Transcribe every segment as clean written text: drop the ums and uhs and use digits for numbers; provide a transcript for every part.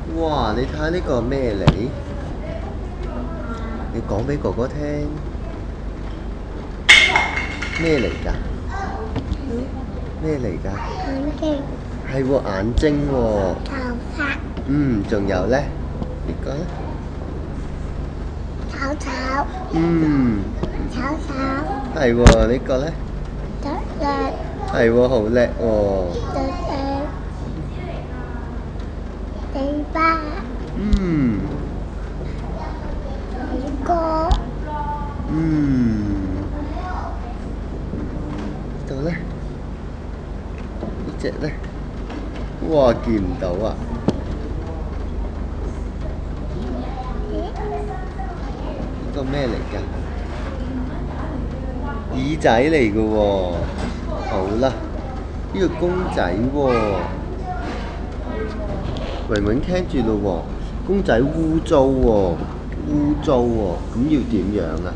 哇！你睇下呢個咩嚟？你講俾哥哥聽，咩嚟㗎？咩嚟㗎？ 眼睛、 係喎，眼睛喎。 頭髮、 仲有咧？呢個咧？ 草草、草草、 係喎，呢個咧？ 隻隻、 係喎，好叻喎。 隻隻、地巴、幾個、 呢度咧？呢隻咧？哇！見唔到啊！呢個咩嚟㗎？耳仔嚟㗎喎。好啦，呢個公仔喎。榮榮聽住咯喎，公仔污糟喎，污糟喎，咁要點樣啊？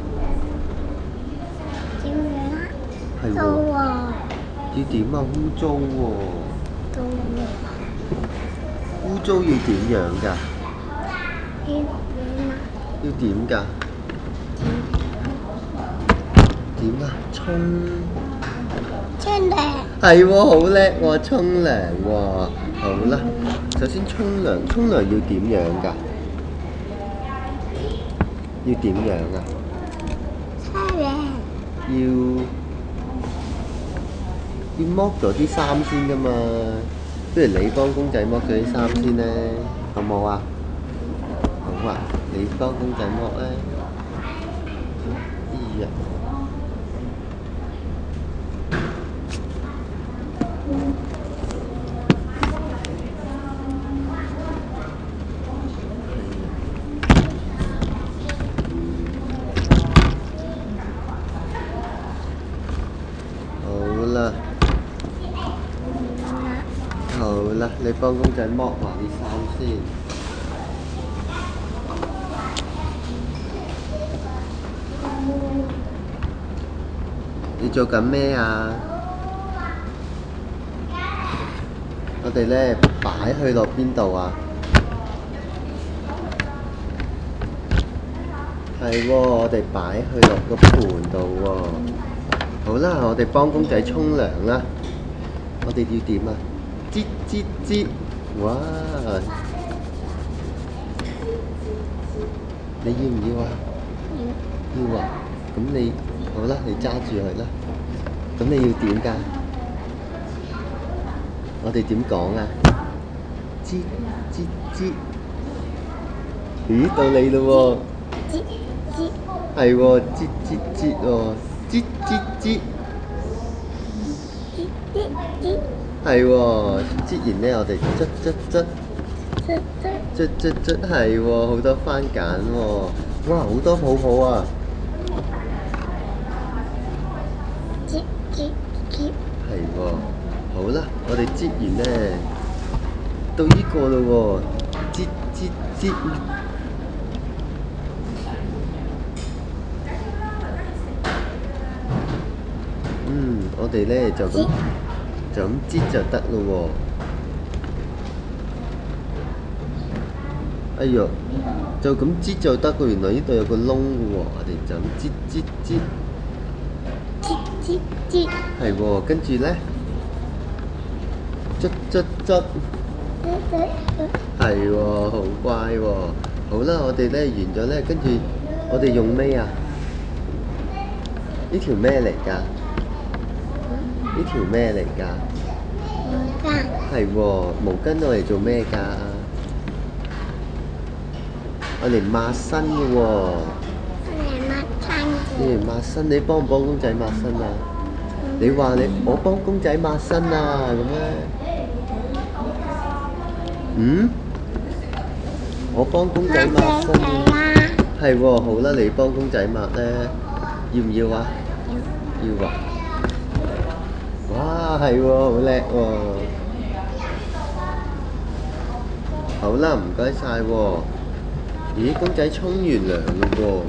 點樣啊？ 係到喎， 喎， 要點啊？污糟喎， 到喎， 污糟要點樣㗎？ 點樣啊？ 要點㗎？點啊？ 沖涼， 係喎，好叻喎，沖涼喎。好啦，首先沖涼要點樣㗎？要點樣啊？ 搓涼， 要剝咗啲衫先㗎嘛。不如你幫公仔剝咗啲衫先咧，好冇啊？好啊，你幫公仔剝咧。呀！好啦，好啦，你幫公仔剝埋啲衫先。你做緊咩啊？我哋咧擺去落邊度啊？係喎，我哋擺去落個盤度喎。好啦，我哋幫公仔沖涼啦。我哋要點啊？擠擠擠！哇！你要唔要啊？要啊！咁你好啦，你揸住佢啦。咁你要點㗎？我哋點講啊？擠擠擠！咦，到你咯喎！ 擠擠， 係喎，擠擠擠喎，擠擠擠！ 擠擠擠， 係喎，擠完咧，我哋捽捽捽。 捽捽， 捽捽捽，係喎，好多番梘喎，哇，好多泡泡啊！ 擠擠擠， 係喎，好啦，我哋擠完咧，到呢個咯喎，擠擠擠，我哋咧就咁擠就得咯喎。哎呦，就咁擠就得喎，原來呢度有個窿嘅喎，我哋就咁擠擠擠。 擠擠擠， 係喎，跟住咧，捽捽捽。 捽捽捽， 係喎，好乖喎。好啦，我哋咧完咗咧，跟住我哋用咩啊？呢條咩嚟㗎？呢條咩嚟㗎？ 毛巾， 係喎，毛巾攞嚟做咩㗎？我嚟抹身嘅喎。 我嚟抹餐你嚟抹身，你幫唔幫公仔抹身啊？你話我幫公仔抹身啊，咁咧？我幫公仔抹身。 啦， 係喎，好啦，你幫公仔抹咧，要唔要啊？要啊！哇，係喎，好叻喎！好啦，唔該晒喎。咦，公仔沖完涼嘞喎！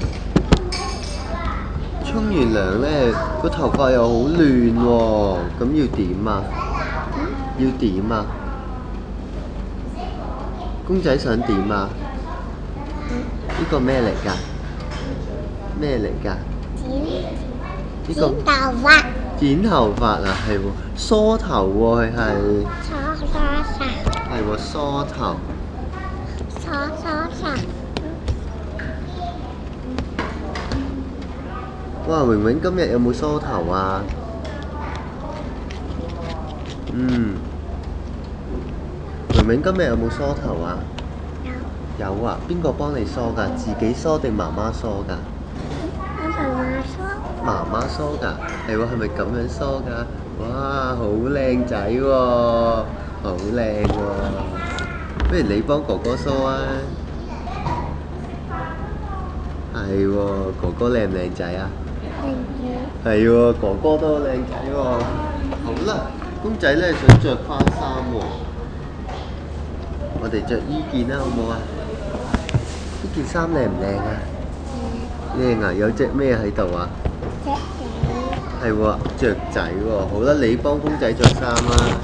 沖完涼咧，個頭髮又好亂喎，咁要點啊？要點啊？ 公仔想點啊？呢個咩嚟㗎？咩嚟㗎？呢個剪頭髮， 剪頭髮啊，係喎，梳頭喎，佢係梳喎梳頭。哇，榮榮今日有冇梳頭啊？榮榮今日有冇梳頭啊？有啊，邊個幫你梳㗎？自己梳定媽媽梳㗎？媽媽梳㗎，係喎，係咪咁樣梳㗎？哇，好靚仔喎，好靚喎！不如你幫哥哥梳啊？係喎，哥哥靚唔靚仔啊？係喎，哥哥都好靚仔喎。好啦，公仔咧想着翻衫喎，我哋着依件啦，好唔好啊？呢件衫靚唔靚啊？靚啊！有隻咩喺度啊？係喎，雀仔喎。好啦，你幫公仔着衫啦。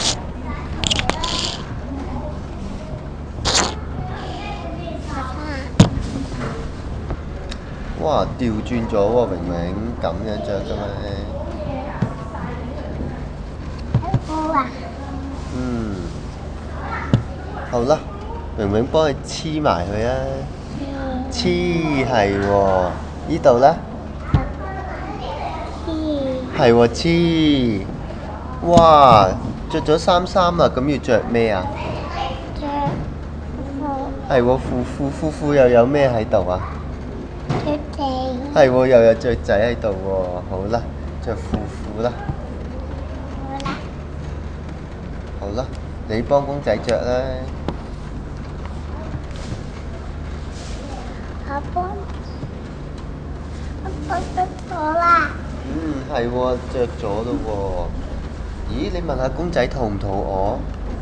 哇，調轉咗喎，榮榮咁樣着㗎咩？好啦，榮榮幫佢黐埋佢啊！黐係喎，呢度咧係喎黐。哇，着咗衫啦，咁要着咩啊？係喎，褲又有咩喺度啊？係喎，又有雀仔喺度喎。好啦，着褲啦。好啦，你幫公仔着啦。 我幫得咗啦。 係喎，着咗咯喎。咦，你問下公仔肚唔肚餓？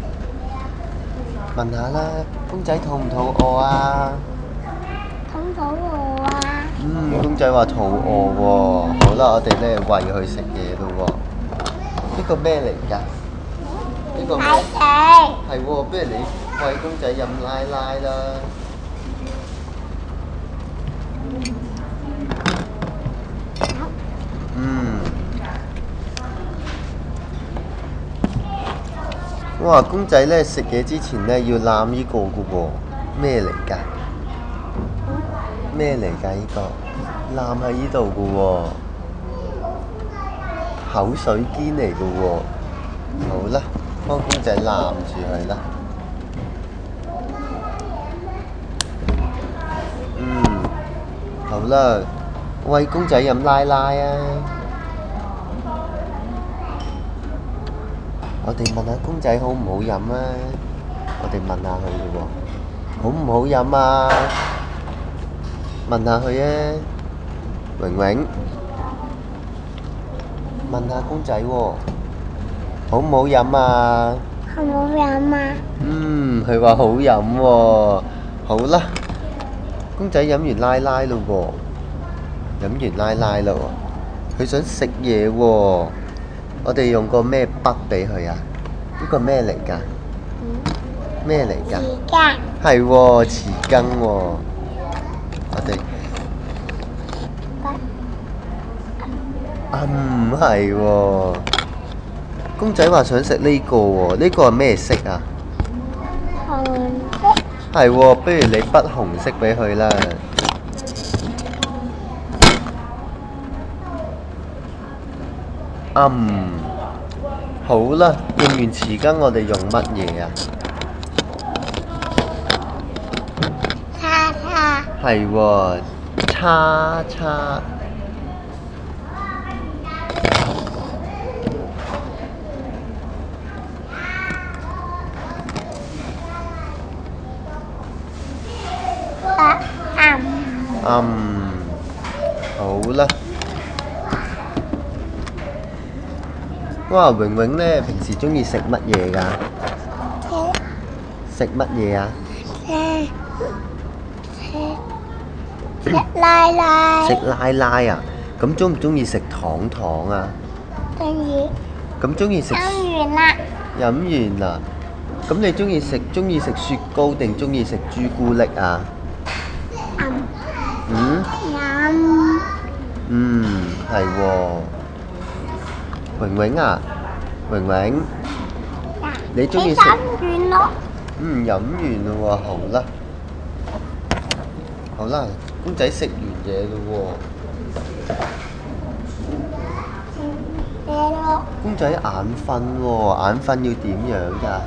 問下啦，公仔肚唔肚餓啊？ 肚餓啊！ 公仔話肚餓喎。好啦，我哋咧餵佢食嘢咯喎。呢個咩嚟㗎？呢個咩？係喎，不如你餵公仔飲奶奶啦。哇！公仔咧食嘢之前咧要攬呢個㗎喎，咩嚟㗎？咩嚟㗎？呢個攬喺呢度㗎喎，口水堅嚟㗎喎。好啦，幫公仔攬住佢啦。好啦，餵公仔飲奶奶啊！我哋問下公仔好唔好飲啊？我哋問下佢嘅喎，好唔好飲啊？問下佢啊，榮榮，問下公仔喎，好唔好飲啊？ 好唔好飲啊？ 佢話好飲喎。好啦，公仔飲完奶奶咯喎，飲完奶奶咯喎，佢想食嘢喎。我哋用個咩筆俾佢啊？呢個咩嚟㗎？咩嚟㗎？ 匙羹。 係喎，匙羹喎。我哋係喎。公仔話想食呢個喎，呢個係咩色啊？ 紅色。 係喎，不如你筆紅色俾佢啦。好啦，用完匙羹，我哋用乜嘢啊？ 叉。 係喎，叉。好啦。哇，榮榮咧平時中意食乜嘢㗎？食乜嘢啊？ 食奶奶。 食奶奶啊？咁中唔中意食糖啊？ 中意。 咁中意食？ 飲完啦。 飲完啦。 咁你中意食雪糕定中意食朱古力啊？嗯？係喎。榮榮啊，榮榮，你中意食？ 完咯。 飲完啦喎，好啦，好啦，公仔食完嘢啦喎。 嘢咯。 公仔眼瞓喎，眼瞓要點樣㗎？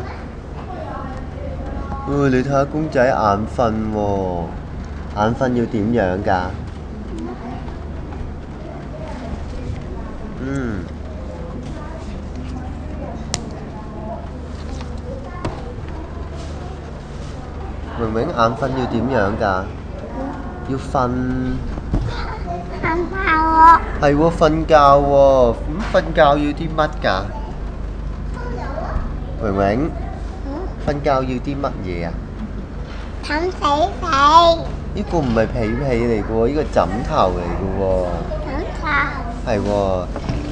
你睇下公仔眼瞓喎，眼瞓要點樣㗎？榮榮眼瞓要點樣㗎？要瞓。 瞓覺喎。 係喎，瞓覺喎。咁瞓覺要啲乜㗎？榮榮，瞓覺要啲乜嘢啊？ 冚死死。 呢個唔係被嚟嘅喎，呢個枕頭嚟嘅喎。 枕頭。 係喎。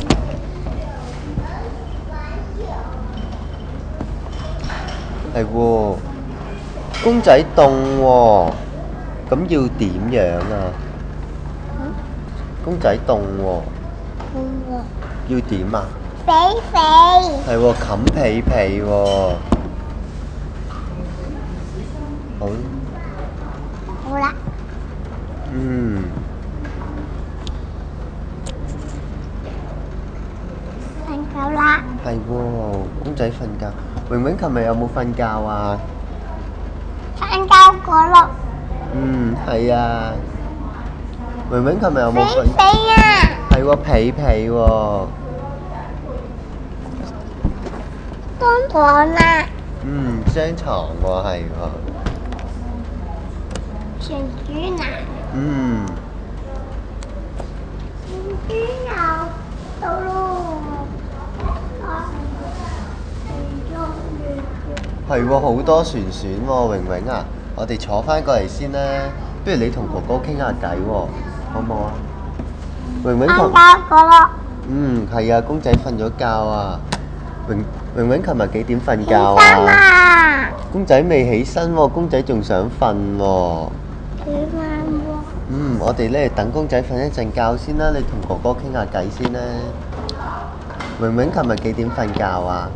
係喎。公仔凍喎，咁要點樣啊？公仔凍喎，要點啊？ 肥肥。 係喎，冚被被喎。好。 好啦。瞓覺啦。 係喎，公仔瞓覺。榮榮琴日有冇瞓覺啊？ 瞓覺過咯。 係啊。榮榮琴日有冇瞓？ 肥肥啊。 係喎，被被喎。 當堂啦。 張床喎，係喎。 全豬腩。全豬腩到咯。 係喎，好多船船喎，榮榮啊，我哋坐翻過嚟先啦。不如你同哥哥傾下偈喎，好唔好啊？榮榮瞓覺過咯。 係啊，公仔瞓咗覺啊。榮榮琴日幾點瞓覺起身啊？ 啦。 公仔未起身喎，公仔仲想瞓喎。 起身喎。 我哋咧等公仔瞓一陣覺先啦，你同哥哥傾下偈先啦。榮榮琴日幾點瞓覺啊？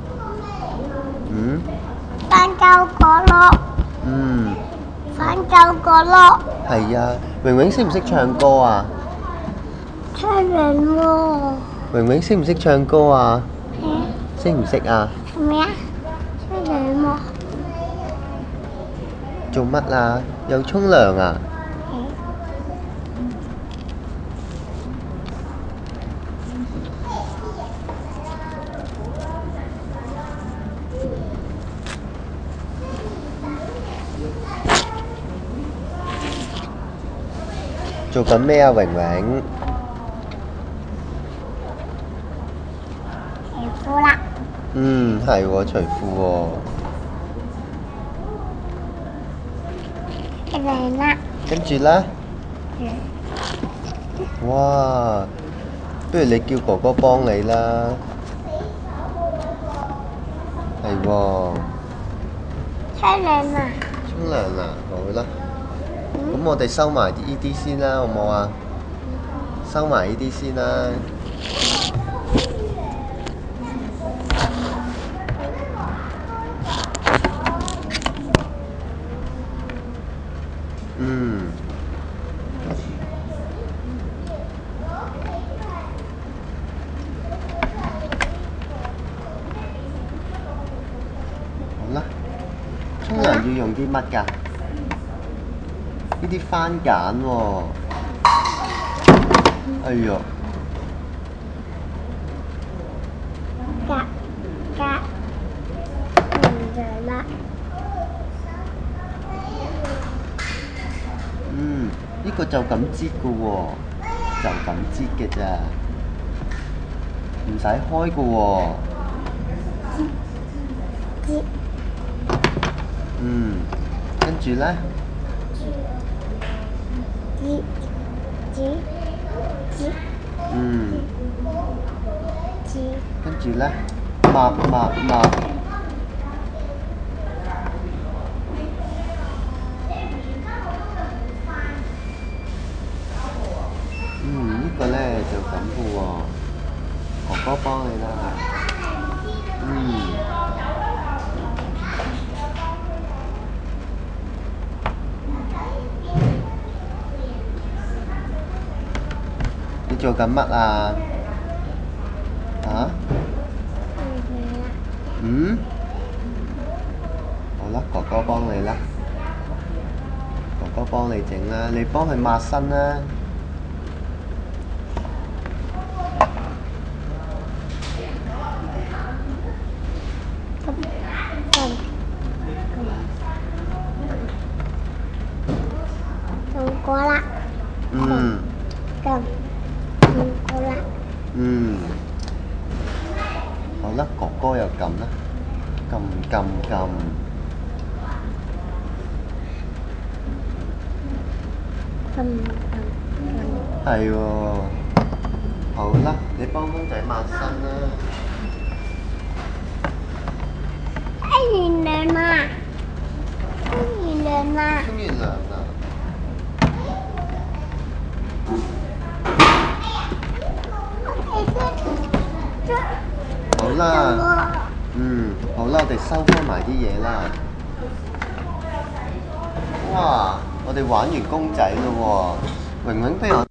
瞓覺過咯。瞓覺過咯。 係啊，榮榮識唔識唱歌啊？ 出嚟喎。 榮榮識唔識唱歌啊？識唔識啊？ 做咩啊？出嚟喎。 做乜啊？又沖涼啊？做緊咩啊，榮榮？ 除褲啦。 係喎，除褲喎。 嚟啦。 跟住咧？哇！不如你叫哥哥幫你啦。係喎。 出嚟啦。 沖涼啦，好啦。咁我哋收埋呢啲先啦，好唔好啊？收埋呢啲先啦。好啦。沖涼要用啲乜㗎？呢啲番梘喎。哎呀！ 唔着啦。 呢個就咁擠㗎喎，就咁擠嘅咋，唔使開㗎喎。跟住咧？跟住咧，抹。 做緊乜啊？啊？嗯？好啦，哥哥幫你啦。哥哥幫你整啦，你幫佢抹身啦。 用過啦。 嗯。 用過啦。 嗯。好啦，哥哥又撳啦，撳撳撳。係喎。好啦，你幫公仔抹身啦。 完涼啦。完涼啦。 沖完涼啦。好啦。嗯，好啦，我哋收翻埋啲嘢啦。哇！我哋玩完公仔咯喎，榮榮，不如我